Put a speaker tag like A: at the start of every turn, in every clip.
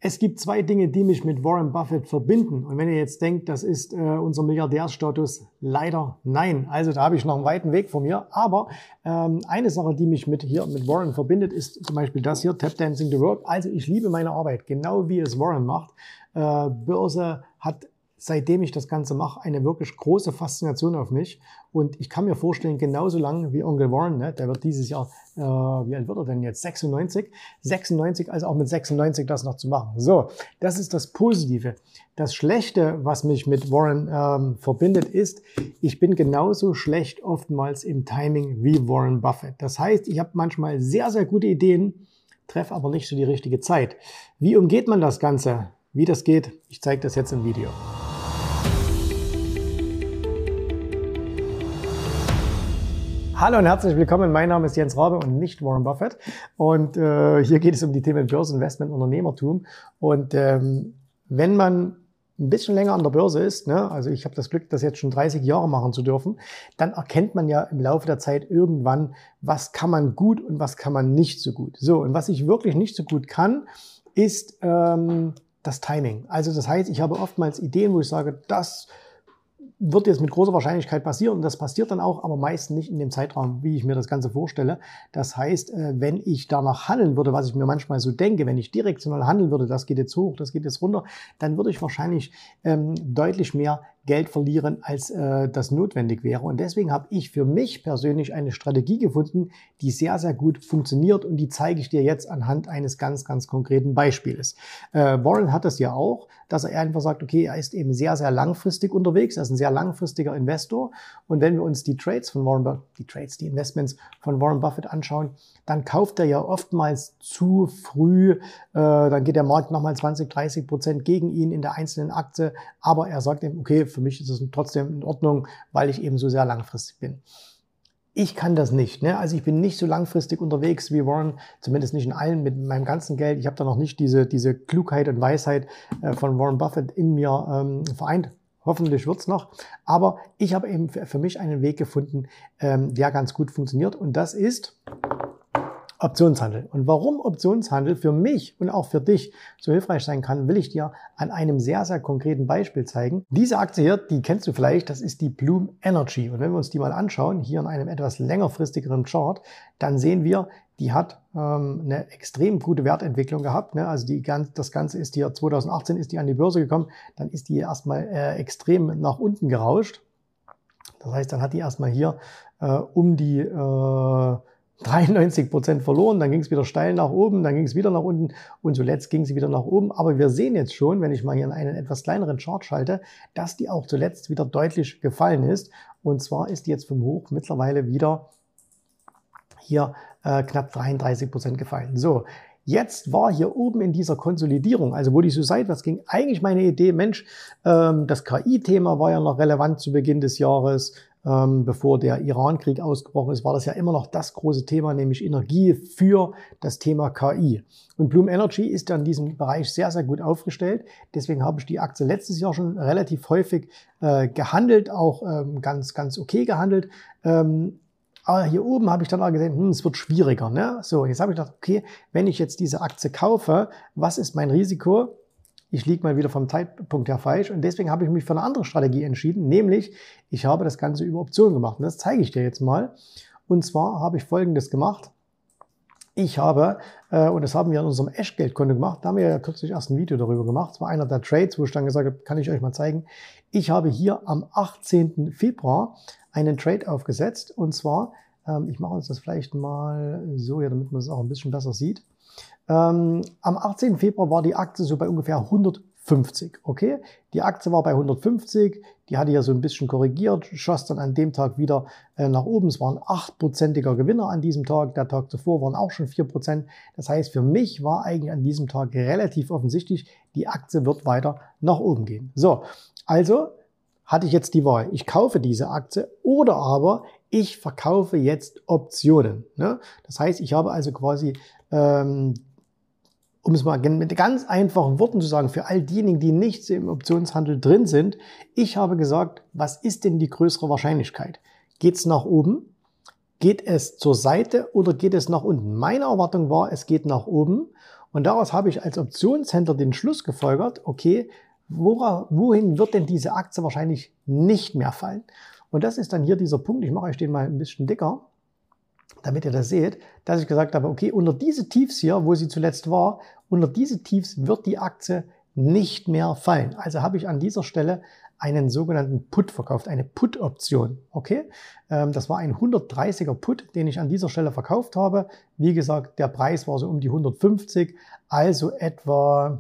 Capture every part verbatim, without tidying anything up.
A: Es gibt zwei Dinge, die mich mit Warren Buffett verbinden. Und wenn ihr jetzt denkt, das ist äh, unser Milliardärstatus, leider nein. Also da habe ich noch einen weiten Weg vor mir. Aber ähm, eine Sache, die mich mit hier mit Warren verbindet, ist zum Beispiel das hier, Tap Dancing the World. Also ich liebe meine Arbeit, genau wie es Warren macht. Äh, Börse hat, seitdem ich das Ganze mache, eine wirklich große Faszination auf mich. Und ich kann mir vorstellen, genauso lang wie Onkel Warren, ne, der wird dieses Jahr, äh, wie alt wird er denn jetzt? sechsundneunzig? sechsundneunzig, also auch mit sechsundneunzig das noch zu machen. So, das ist das Positive. Das Schlechte, was mich mit Warren ähm, verbindet, ist, ich bin genauso schlecht oftmals im Timing wie Warren Buffett. Das heißt, ich habe manchmal sehr, sehr gute Ideen, treffe aber nicht so die richtige Zeit. Wie umgeht man das Ganze? Wie das geht, ich zeige das jetzt im Video. Hallo und herzlich willkommen, mein Name ist Jens Rabe und nicht Warren Buffett und äh, hier geht es um die Themen Börse, Investment, Unternehmertum und ähm, wenn man ein bisschen länger an der Börse ist, ne, also ich habe das Glück, das jetzt schon dreißig Jahre machen zu dürfen, dann erkennt man ja im Laufe der Zeit irgendwann, was kann man gut und was kann man nicht so gut. So, und was ich wirklich nicht so gut kann, ist ähm, das Timing. Also das heißt, ich habe oftmals Ideen, wo ich sage, das wird jetzt mit großer Wahrscheinlichkeit passieren und das passiert dann auch, aber meist nicht in dem Zeitraum, wie ich mir das Ganze vorstelle. Das heißt, wenn ich danach handeln würde, was ich mir manchmal so denke, wenn ich direktional handeln würde, das geht jetzt hoch, das geht jetzt runter, dann würde ich wahrscheinlich ähm, deutlich mehr Geld verlieren, als äh, das notwendig wäre. Und deswegen habe ich für mich persönlich eine Strategie gefunden, die sehr, sehr gut funktioniert und die zeige ich dir jetzt anhand eines ganz, ganz konkreten Beispiels. Äh, Warren hat das ja auch, dass er einfach sagt, okay, er ist eben sehr, sehr langfristig unterwegs, er ist ein sehr langfristiger Investor und wenn wir uns die Trades von Warren Buffett, die Trades, die Investments von Warren Buffett anschauen, dann kauft er ja oftmals zu früh, äh, dann geht der Markt nochmal zwanzig, dreißig Prozent gegen ihn in der einzelnen Aktie, aber er sagt eben, okay, für mich ist es trotzdem in Ordnung, weil ich eben so sehr langfristig bin. Ich kann das nicht. Ne? Also ich bin nicht so langfristig unterwegs wie Warren, zumindest nicht in allen, mit meinem ganzen Geld. Ich habe da noch nicht diese, diese Klugheit und Weisheit äh, von Warren Buffett in mir ähm, vereint. Hoffentlich wird's noch. Aber ich habe eben für, für mich einen Weg gefunden, ähm, der ganz gut funktioniert. Und das ist Optionshandel. Und warum Optionshandel für mich und auch für dich so hilfreich sein kann, will ich dir an einem sehr, sehr konkreten Beispiel zeigen. Diese Aktie hier, die kennst du vielleicht, das ist die Bloom Energy. Und wenn wir uns die mal anschauen, hier in einem etwas längerfristigeren Chart, dann sehen wir, die hat ähm, eine extrem gute Wertentwicklung gehabt. Ne? Also die, das Ganze ist hier, zwanzig achtzehn ist die an die Börse gekommen, dann ist die erstmal äh, extrem nach unten gerauscht. Das heißt, dann hat die erstmal hier äh, um die äh, dreiundneunzig Prozent verloren, dann ging es wieder steil nach oben, dann ging es wieder nach unten und zuletzt ging sie wieder nach oben. Aber wir sehen jetzt schon, wenn ich mal hier in einen etwas kleineren Chart schalte, dass die auch zuletzt wieder deutlich gefallen ist. Und zwar ist die jetzt vom Hoch mittlerweile wieder hier äh, knapp dreiunddreißig Prozent gefallen. So, jetzt war hier oben in dieser Konsolidierung, also wo die so seitwärts ging, eigentlich meine Idee, Mensch, ähm, das K I-Thema war ja noch relevant zu Beginn des Jahres. Ähm, bevor der Iran-Krieg ausgebrochen ist, war das ja immer noch das große Thema, nämlich Energie für das Thema K I. Und Bloom Energy ist ja in diesem Bereich sehr, sehr gut aufgestellt. Deswegen habe ich die Aktie letztes Jahr schon relativ häufig äh, gehandelt, auch ähm, ganz, ganz okay gehandelt. Ähm, aber hier oben habe ich dann auch gesehen, hm, es wird schwieriger. Ne? So, jetzt habe ich gedacht, okay, wenn ich jetzt diese Aktie kaufe, was ist mein Risiko? Ich liege mal wieder vom Zeitpunkt her falsch und deswegen habe ich mich für eine andere Strategie entschieden, nämlich ich habe das Ganze über Optionen gemacht und das zeige ich dir jetzt mal. Und zwar habe ich Folgendes gemacht. Ich habe, äh, und das haben wir in unserem Echtgeldkonto gemacht, da haben wir ja kürzlich erst ein Video darüber gemacht, das war einer der Trades, wo ich dann gesagt habe, kann ich euch mal zeigen. Ich habe hier am achtzehnten Februar einen Trade aufgesetzt und zwar, ähm, ich mache uns das vielleicht mal so, ja, damit man es auch ein bisschen besser sieht. Ähm, am achtzehnten Februar war die Aktie so bei ungefähr hundertfünfzig, okay? Die Aktie war bei hundertfünfzig, die hatte ja so ein bisschen korrigiert, schoss dann an dem Tag wieder äh, nach oben. Es waren acht prozentiger Gewinner an diesem Tag, der Tag zuvor waren auch schon vier Prozent. Das heißt, für mich war eigentlich an diesem Tag relativ offensichtlich, die Aktie wird weiter nach oben gehen. So, also hatte ich jetzt die Wahl, ich kaufe diese Aktie oder aber ich verkaufe jetzt Optionen. Ne? Das heißt, ich habe also quasi ähm, um es mal mit ganz einfachen Worten zu sagen, für all diejenigen, die nicht im Optionshandel drin sind, ich habe gesagt, was ist denn die größere Wahrscheinlichkeit? Geht es nach oben? Geht es zur Seite oder geht es nach unten? Meine Erwartung war, es geht nach oben Und daraus habe ich als Optionshändler den Schluss gefolgert, okay, wora, wohin wird denn diese Aktie wahrscheinlich nicht mehr fallen? Und das ist dann hier dieser Punkt, ich mache euch den mal ein bisschen dicker, damit ihr das seht, dass ich gesagt habe, okay, unter diese Tiefs hier, wo sie zuletzt war, unter diese Tiefs wird die Aktie nicht mehr fallen. Also habe ich an dieser Stelle einen sogenannten Put verkauft, eine Put-Option. Okay, ähm, das war ein hundertdreißiger Put, den ich an dieser Stelle verkauft habe. Wie gesagt, der Preis war so um die hundertfünfzig, also etwa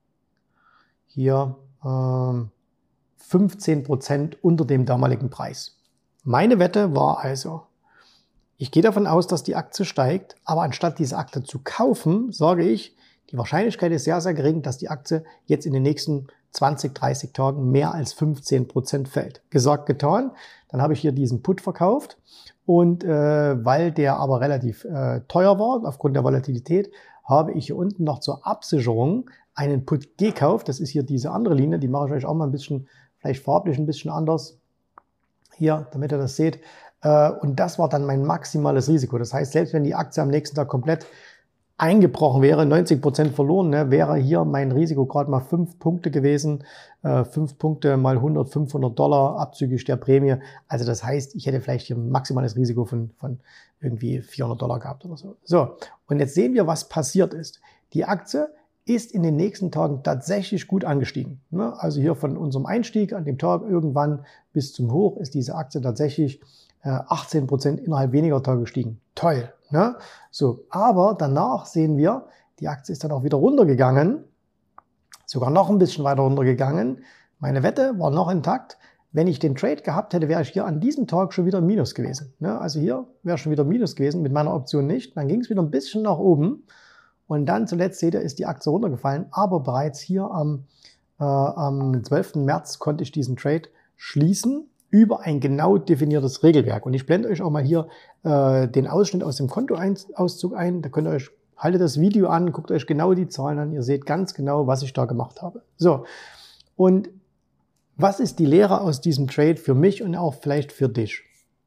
A: hier ähm, fünfzehn Prozent unter dem damaligen Preis. Meine Wette war also, ich gehe davon aus, dass die Aktie steigt, aber anstatt diese Aktie zu kaufen, sage ich, die Wahrscheinlichkeit ist sehr, sehr gering, dass die Aktie jetzt in den nächsten zwanzig, dreißig Tagen mehr als fünfzehn Prozent fällt. Gesagt, getan. Dann habe ich hier diesen Put verkauft und äh, weil der aber relativ äh, teuer war, aufgrund der Volatilität, habe ich hier unten noch zur Absicherung einen Put gekauft. Das ist hier diese andere Linie, die mache ich euch auch mal ein bisschen, vielleicht farblich ein bisschen anders. Hier, damit ihr das seht. Äh, und das war dann mein maximales Risiko. Das heißt, selbst wenn die Aktie am nächsten Tag komplett eingebrochen wäre, neunzig Prozent verloren, ne, wäre hier mein Risiko gerade mal fünf Punkte gewesen. Äh, fünf Punkte mal hundert, fünfhundert Dollar abzüglich der Prämie. Also das heißt, ich hätte vielleicht hier ein maximales Risiko von, von irgendwie vierhundert Dollar gehabt oder so. So, und jetzt sehen wir, was passiert ist. Die Aktie ist in den nächsten Tagen tatsächlich gut angestiegen. Ne? Also hier von unserem Einstieg an dem Tag irgendwann bis zum Hoch ist diese Aktie tatsächlich äh, achtzehn Prozent innerhalb weniger Tage gestiegen. Toll. Ne? So, aber danach sehen wir, die Aktie ist dann auch wieder runtergegangen, sogar noch ein bisschen weiter runtergegangen. Meine Wette war noch intakt. Wenn ich den Trade gehabt hätte, wäre ich hier an diesem Tag schon wieder im Minus gewesen. Ne? Also hier wäre schon wieder Minus gewesen, mit meiner Option nicht. Dann ging es wieder ein bisschen nach oben und dann zuletzt, seht ihr, ist die Aktie runtergefallen. Aber bereits hier am, äh, am zwölften März konnte ich diesen Trade schließen über ein genau definiertes Regelwerk. Und ich blende euch auch mal hier äh, den Ausschnitt aus dem Kontoauszug ein. Da könnt ihr euch, haltet das Video an, guckt euch genau die Zahlen an. Ihr seht ganz genau, was ich da gemacht habe. So, und was ist die Lehre aus diesem Trade für mich und auch vielleicht für dich?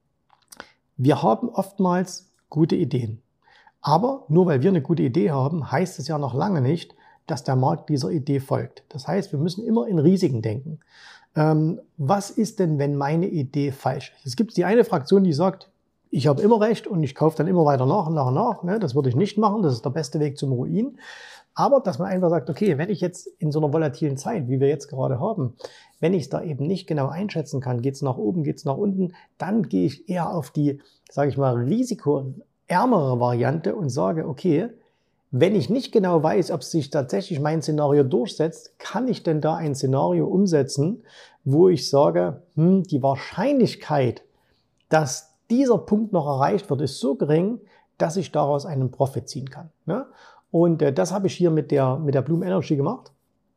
A: Wir haben oftmals gute Ideen. Aber nur weil wir eine gute Idee haben, heißt es ja noch lange nicht, dass der Markt dieser Idee folgt. Das heißt, wir müssen immer in Risiken denken. Ähm, was ist denn, wenn meine Idee falsch ist? Es gibt die eine Fraktion, die sagt, ich habe immer recht und ich kaufe dann immer weiter nach und nach und nach. Ne? Das würde ich nicht machen, das ist der beste Weg zum Ruin. Aber dass man einfach sagt, okay, wenn ich jetzt in so einer volatilen Zeit, wie wir jetzt gerade haben, wenn ich es da eben nicht genau einschätzen kann, geht es nach oben, geht es nach unten, dann gehe ich eher auf die, sage ich mal, risikoärmere Variante und sage, okay, wenn ich nicht genau weiß, ob sich tatsächlich mein Szenario durchsetzt, kann ich denn da ein Szenario umsetzen, wo ich sage, hm, die Wahrscheinlichkeit, dass dieser Punkt noch erreicht wird, ist so gering, dass ich daraus einen Profit ziehen kann. Ne? Und äh, das habe ich hier mit der, mit der Bloom Energy gemacht.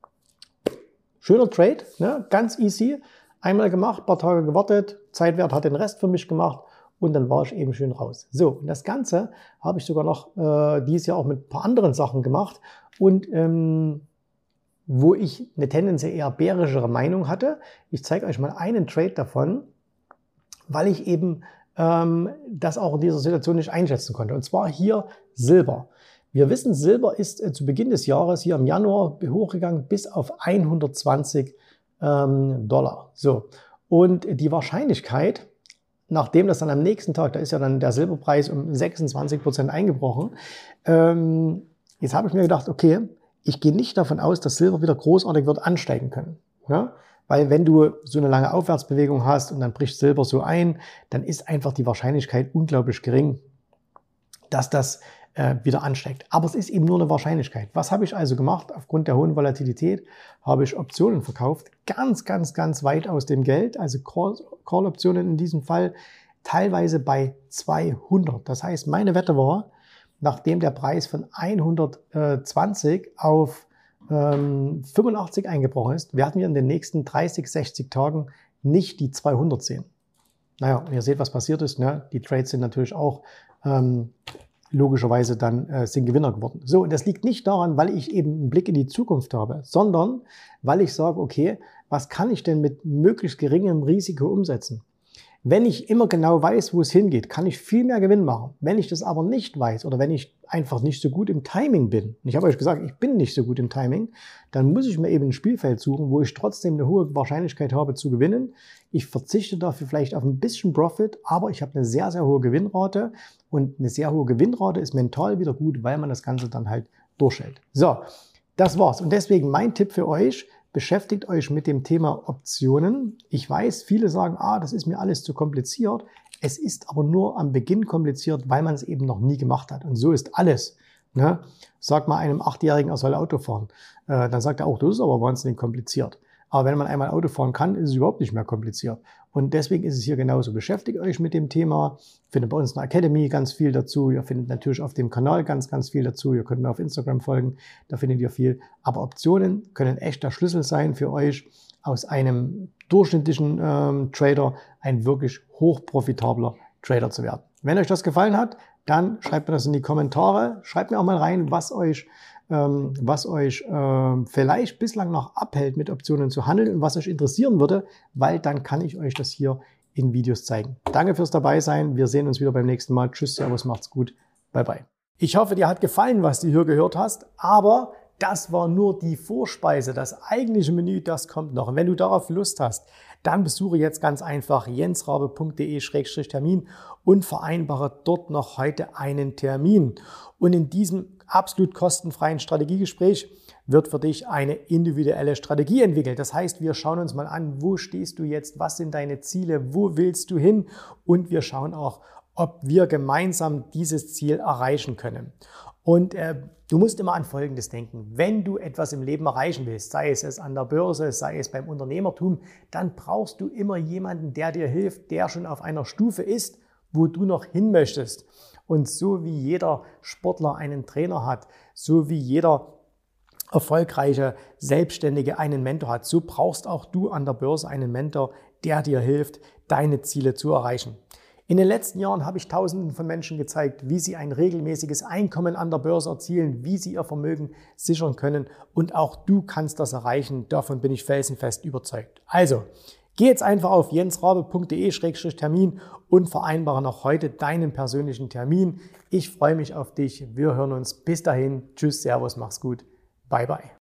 A: Schöner Trade, ne? Ganz easy. Einmal gemacht, paar Tage gewartet, Zeitwert hat den Rest für mich gemacht. Und dann war ich eben schön raus. So, und das Ganze habe ich sogar noch äh, dieses Jahr auch mit ein paar anderen Sachen gemacht. Und ähm, wo ich eine tendenziell eher bärischere Meinung hatte. Ich zeige euch mal einen Trade davon, weil ich eben ähm, das auch in dieser Situation nicht einschätzen konnte. Und zwar hier Silber. Wir wissen, Silber ist äh, zu Beginn des Jahres hier im Januar hochgegangen bis auf hundertzwanzig ähm, Dollar. So, und die Wahrscheinlichkeit, nachdem das dann am nächsten Tag, da ist ja dann der Silberpreis um sechsundzwanzig Prozent eingebrochen, ähm, jetzt habe ich mir gedacht, okay, ich gehe nicht davon aus, dass Silber wieder großartig wird ansteigen können. Ja? Weil wenn du so eine lange Aufwärtsbewegung hast und dann bricht Silber so ein, dann ist einfach die Wahrscheinlichkeit unglaublich gering, dass das äh, wieder ansteigt. Aber es ist eben nur eine Wahrscheinlichkeit. Was habe ich also gemacht? Aufgrund der hohen Volatilität habe ich Optionen verkauft, ganz, ganz, ganz weit aus dem Geld, also Call-Optionen in diesem Fall, teilweise bei zweihundert. Das heißt, meine Wette war, nachdem der Preis von hundertzwanzig auf ähm, fünfundachtzig eingebrochen ist, werden wir in den nächsten dreißig, sechzig Tagen nicht die zweihundert sehen. Naja, und ihr seht, was passiert ist. Ne? Die Trades sind natürlich auch ähm, logischerweise dann äh, sind Gewinner geworden. So, und das liegt nicht daran, weil ich eben einen Blick in die Zukunft habe, sondern weil ich sage, okay, was kann ich denn mit möglichst geringem Risiko umsetzen? Wenn ich immer genau weiß, wo es hingeht, kann ich viel mehr Gewinn machen. Wenn ich das aber nicht weiß oder wenn ich einfach nicht so gut im Timing bin, und ich habe euch gesagt, ich bin nicht so gut im Timing, dann muss ich mir eben ein Spielfeld suchen, wo ich trotzdem eine hohe Wahrscheinlichkeit habe zu gewinnen. Ich verzichte dafür vielleicht auf ein bisschen Profit, aber ich habe eine sehr, sehr hohe Gewinnrate und eine sehr hohe Gewinnrate ist mental wieder gut, weil man das Ganze dann halt durchhält. So, das war's. Und deswegen mein Tipp für euch: Beschäftigt euch mit dem Thema Optionen. Ich weiß, viele sagen, ah, das ist mir alles zu kompliziert. Es ist aber nur am Beginn kompliziert, weil man es eben noch nie gemacht hat. Und so ist alles. Ne? Sag mal einem Achtjährigen, er soll Auto fahren. Äh, dann sagt er auch, das ist aber wahnsinnig kompliziert. Aber wenn man einmal Auto fahren kann, ist es überhaupt nicht mehr kompliziert. Und deswegen ist es hier genauso. Beschäftigt euch mit dem Thema. Ihr findet bei uns in der Academy ganz viel dazu. Ihr findet natürlich auf dem Kanal ganz, ganz viel dazu. Ihr könnt mir auf Instagram folgen. Da findet ihr viel. Aber Optionen können echt der Schlüssel sein für euch, aus einem durchschnittlichen ähm, Trader ein wirklich hochprofitabler Trader zu werden. Wenn euch das gefallen hat, dann schreibt mir das in die Kommentare. Schreibt mir auch mal rein, was euch was euch äh, vielleicht bislang noch abhält, mit Optionen zu handeln und was euch interessieren würde, weil dann kann ich euch das hier in Videos zeigen. Danke fürs Dabeisein. Wir sehen uns wieder beim nächsten Mal. Tschüss, servus, macht's gut. Bye, bye. Ich hoffe, dir hat gefallen, was du hier gehört hast, aber das war nur die Vorspeise. Das eigentliche Menü, das kommt noch. Und wenn du darauf Lust hast, dann besuche jetzt ganz einfach jensrabe punkt de Schrägstrich Termin und vereinbare dort noch heute einen Termin. Und in diesem absolut kostenfreien Strategiegespräch wird für dich eine individuelle Strategie entwickelt. Das heißt, wir schauen uns mal an, wo stehst du jetzt, was sind deine Ziele, wo willst du hin, und wir schauen auch, ob wir gemeinsam dieses Ziel erreichen können. Und äh, du musst immer an Folgendes denken: Wenn du etwas im Leben erreichen willst, sei es, es an der Börse, sei es beim Unternehmertum, dann brauchst du immer jemanden, der dir hilft, der schon auf einer Stufe ist, wo du noch hin möchtest. Und so wie jeder Sportler einen Trainer hat, so wie jeder erfolgreiche Selbstständige einen Mentor hat, so brauchst auch du an der Börse einen Mentor, der dir hilft, deine Ziele zu erreichen. In den letzten Jahren habe ich Tausenden von Menschen gezeigt, wie sie ein regelmäßiges Einkommen an der Börse erzielen, wie sie ihr Vermögen sichern können, und auch du kannst das erreichen. Davon bin ich felsenfest überzeugt. Also, geh jetzt einfach auf jensrabe punkt de Schrägstrich Termin und vereinbare noch heute deinen persönlichen Termin. Ich freue mich auf dich. Wir hören uns. Bis dahin. Tschüss, servus, mach's gut. Bye, bye.